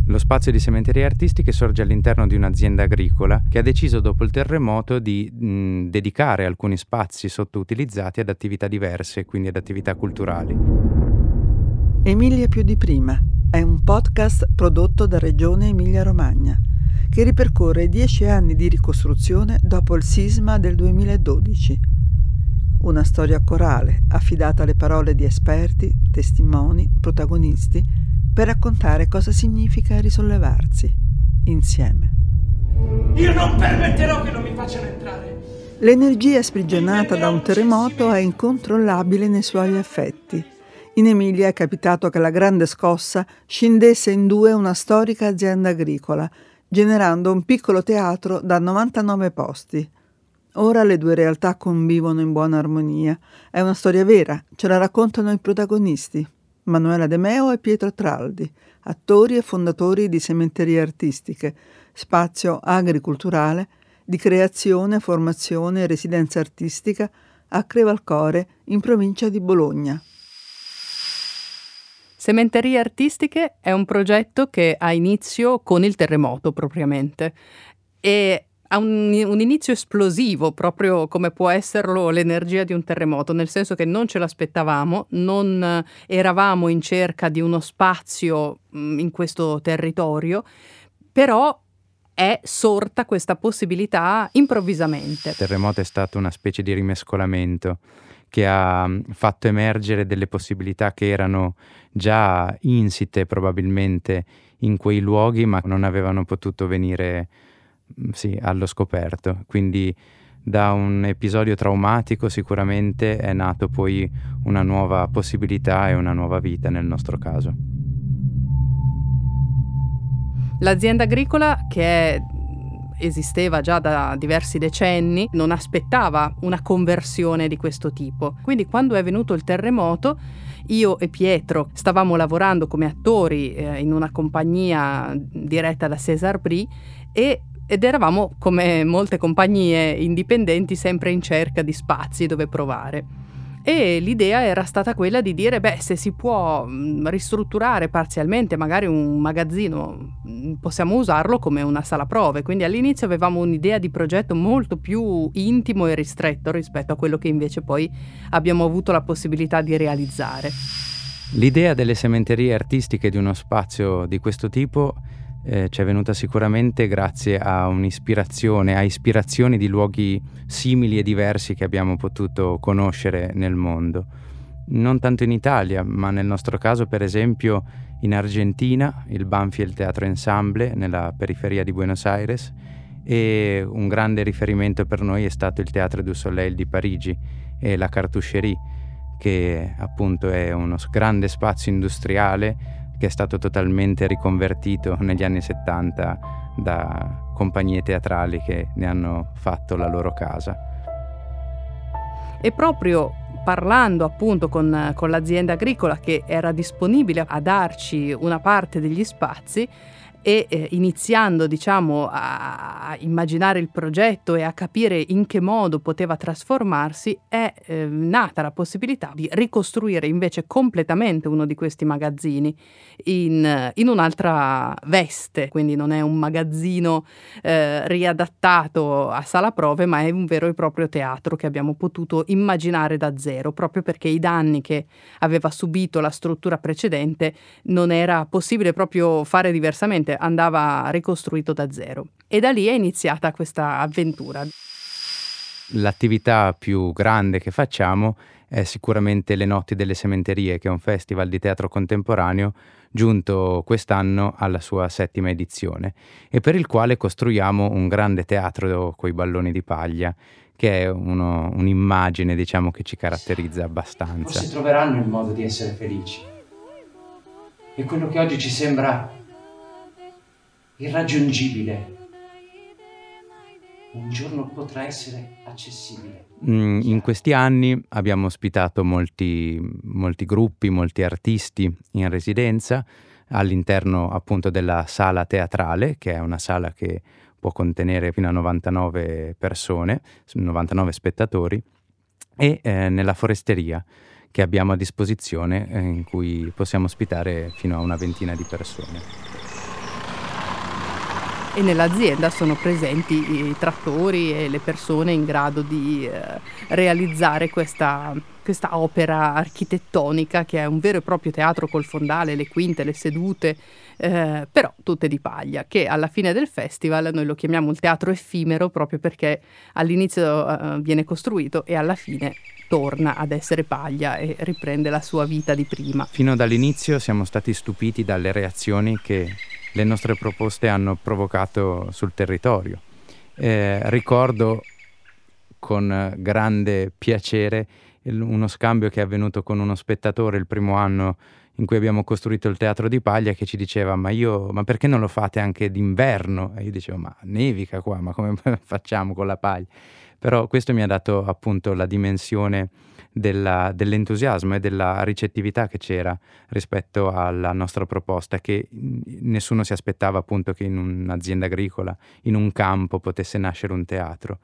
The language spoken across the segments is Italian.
Lo spazio di Sementerie Artistiche sorge all'interno di un'azienda agricola che ha deciso dopo il terremoto di dedicare alcuni spazi sottoutilizzati ad attività diverse, quindi ad attività culturali. Emilia più di prima è un podcast prodotto da Regione Emilia-Romagna che ripercorre 10 anni di ricostruzione dopo il sisma del 2012. Una storia corale affidata alle parole di esperti, testimoni, protagonisti per raccontare cosa significa risollevarsi insieme. Io non permetterò che non mi facciano entrare. L'energia sprigionata da un terremoto è incontrollabile nei suoi effetti. In Emilia è capitato che la grande scossa scindesse in due una storica azienda agricola, generando un piccolo teatro da 99 posti. Ora le due realtà convivono in buona armonia. È una storia vera, ce la raccontano i protagonisti. Manuela De Meo e Pietro Traldi, attori e fondatori di Sementerie Artistiche, spazio agriculturale di creazione, formazione e residenza artistica a Crevalcore, in provincia di Bologna. Sementerie Artistiche è un progetto che ha inizio con il terremoto propriamente e ha un inizio esplosivo, proprio come può esserlo l'energia di un terremoto, nel senso che non ce l'aspettavamo, non eravamo in cerca di uno spazio in questo territorio, però è sorta questa possibilità improvvisamente. Il terremoto è stato una specie di rimescolamento che ha fatto emergere delle possibilità che erano già insite probabilmente in quei luoghi, ma non avevano potuto venire allo scoperto. Quindi da un episodio traumatico sicuramente è nato poi una nuova possibilità e una nuova vita nel nostro caso. L'azienda agricola, che esisteva già da diversi decenni, non aspettava una conversione di questo tipo. Quindi quando è venuto il terremoto, io e Pietro stavamo lavorando come attori in una compagnia diretta da César Brie ed eravamo, come molte compagnie indipendenti, sempre in cerca di spazi dove provare. E l'idea era stata quella di dire, se si può ristrutturare parzialmente magari un magazzino, possiamo usarlo come una sala prove. Quindi all'inizio avevamo un'idea di progetto molto più intimo e ristretto rispetto a quello che invece poi abbiamo avuto la possibilità di realizzare. L'idea delle sementerie artistiche, di uno spazio di questo tipo, ci è venuta sicuramente grazie a un'ispirazione, a ispirazioni di luoghi simili e diversi che abbiamo potuto conoscere nel mondo. Non tanto in Italia, ma nel nostro caso per esempio in Argentina, il Banfield Teatro Ensemble nella periferia di Buenos Aires, e un grande riferimento per noi è stato il Théâtre du Soleil di Parigi e la Cartoucherie, che appunto è uno grande spazio industriale che è stato totalmente riconvertito negli anni 70 da compagnie teatrali che ne hanno fatto la loro casa. E proprio parlando appunto con l'azienda agricola che era disponibile a darci una parte degli spazi e iniziando a immaginare il progetto e a capire in che modo poteva trasformarsi, è nata la possibilità di ricostruire invece completamente uno di questi magazzini in un'altra veste. Quindi non è un magazzino riadattato a sala prove, ma è un vero e proprio teatro che abbiamo potuto immaginare da zero, proprio perché i danni che aveva subito la struttura precedente non era possibile proprio fare diversamente, andava ricostruito da zero. E da lì è iniziata questa avventura. L'attività più grande che facciamo è sicuramente le Notti delle Sementerie, che è un festival di teatro contemporaneo giunto quest'anno alla sua 7ª edizione e per il quale costruiamo un grande teatro coi balloni di paglia, che è un'immagine che ci caratterizza abbastanza. Forse troveranno il modo di essere felici. E quello che oggi ci sembra irraggiungibile, un giorno potrà essere accessibile. In questi anni abbiamo ospitato molti gruppi, molti artisti in residenza all'interno appunto della sala teatrale, che è una sala che può contenere fino a 99 persone, 99 spettatori, e nella foresteria che abbiamo a disposizione, in cui possiamo ospitare fino a una ventina di persone. e nell'azienda sono presenti i trattori e le persone in grado di realizzare questa opera architettonica che è un vero e proprio teatro col fondale, le quinte, le sedute, però tutte di paglia, che alla fine del festival noi lo chiamiamo il teatro effimero proprio perché all'inizio viene costruito e alla fine torna ad essere paglia e riprende la sua vita di prima. Fino dall'inizio siamo stati stupiti dalle reazioni che le nostre proposte hanno provocato sul territorio. Ricordo con grande piacere uno scambio che è avvenuto con uno spettatore il primo anno in cui abbiamo costruito il teatro di paglia, che ci diceva ma perché non lo fate anche d'inverno? E io dicevo ma nevica qua, ma come facciamo con la paglia? Però questo mi ha dato appunto la dimensione dell'entusiasmo e della ricettività che c'era rispetto alla nostra proposta, che nessuno si aspettava appunto che in un'azienda agricola, in un campo, potesse nascere un teatro.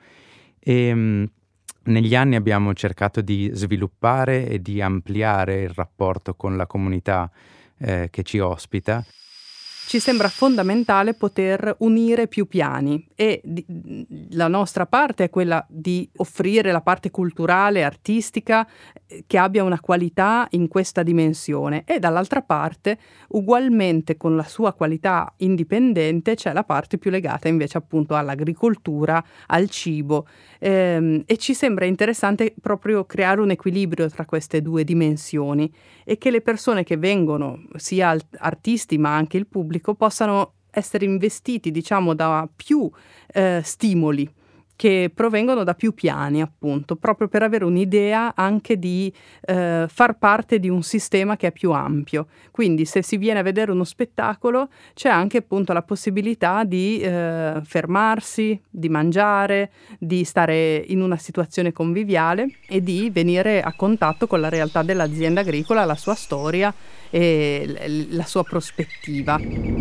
E negli anni abbiamo cercato di sviluppare e di ampliare il rapporto con la comunità che ci ospita. Ci sembra fondamentale poter unire più piani e la nostra parte è quella di offrire la parte culturale, artistica, che abbia una qualità in questa dimensione, e dall'altra parte, ugualmente con la sua qualità indipendente, c'è la parte più legata invece appunto all'agricoltura, al cibo, e ci sembra interessante proprio creare un equilibrio tra queste due dimensioni e che le persone che vengono, sia artisti ma anche il pubblico, possano essere investiti, diciamo, da più stimoli che provengono da più piani, appunto, proprio per avere un'idea anche di far parte di un sistema che è più ampio. Quindi se si viene a vedere uno spettacolo c'è anche appunto la possibilità di fermarsi, di mangiare, di stare in una situazione conviviale e di venire a contatto con la realtà dell'azienda agricola, la sua storia e la sua prospettiva.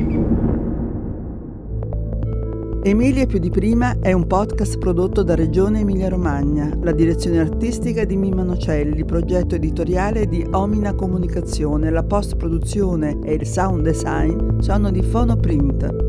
Emilia più di prima è un podcast prodotto da Regione Emilia-Romagna, la direzione artistica di Mimma Nocelli, progetto editoriale di Omina Comunicazione, la post-produzione e il sound design sono di Fonoprint.